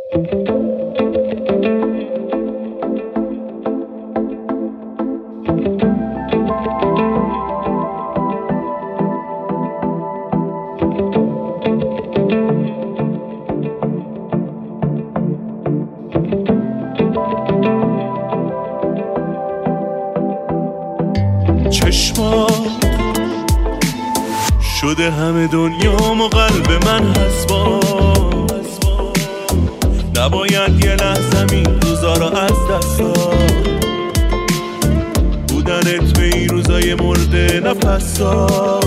چشمات شده همه دنیام و قلب من حسبا، نباید یه لحظه این روزا رو از دست داد. بودنت به این روزای مرده نفسا،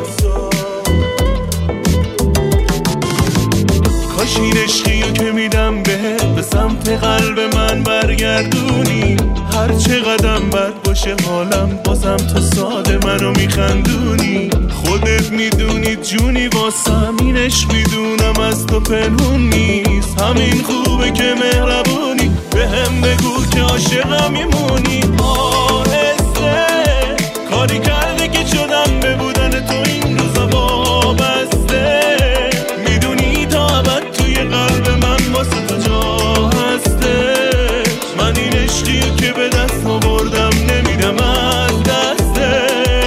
کاش این عشقیو که میدم بهت به سمت قلب من برگردونی. هر چه قدم بد باشه حالم بازم تو ساده منو میخندونی. خودت میدونی جونی واسم این عشق میدونم از تو پنهون نیست. همین خوبه که مهربونی بهم بگو که عاشقم میمونی. آهسته کاری کرده که شدم به بودن تو این روزا وابسته. میدونی تا ابد توی قلب من واسه تو جا هسته. من این عشقیو که به دست آوردم نمیدم از دسته.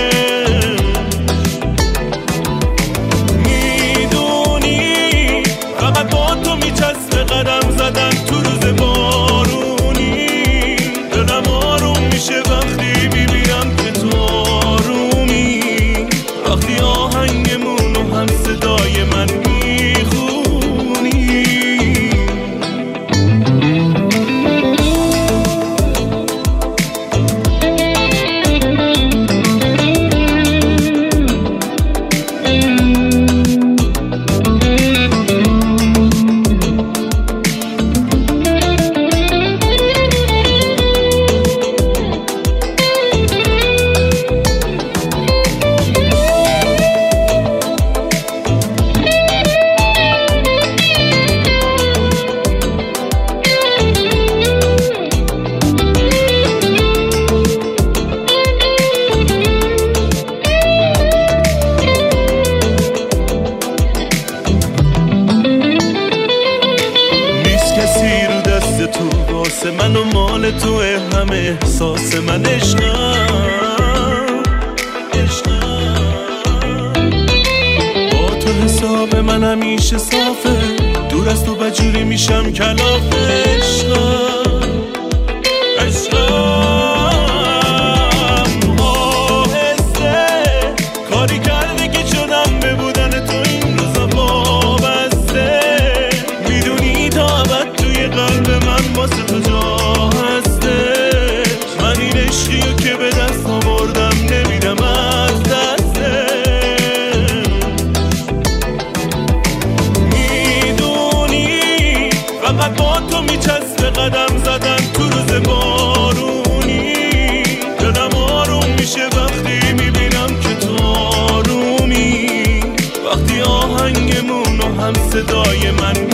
میدونی فقط با تو میچسبه قدم زدن تو روز بارونی. دلم آروم میشه وقتی میبینم که تو آرومی. وقتی آهنگمونو هم صدای من میخونی. تو واسه من و مال تو همه احساس من عشقم. با تو حساب من همیشه صافه. دور از تو بجوری میشم کلاف عشقم. آهسته کاری کرده که شدم به بودن تو این روزا وابسته. میدونی تا ابد توی قلب من واسه تو جا هسته. من این عشقیو که به دست آوردم نمیدم از دسته. میدونی فقط با تو میچسبه قدم زدن تو روز بارونی. دلم آروم میشه وقتی میبینم که تو آرومی. وقتی آهنگمونو هم صدای من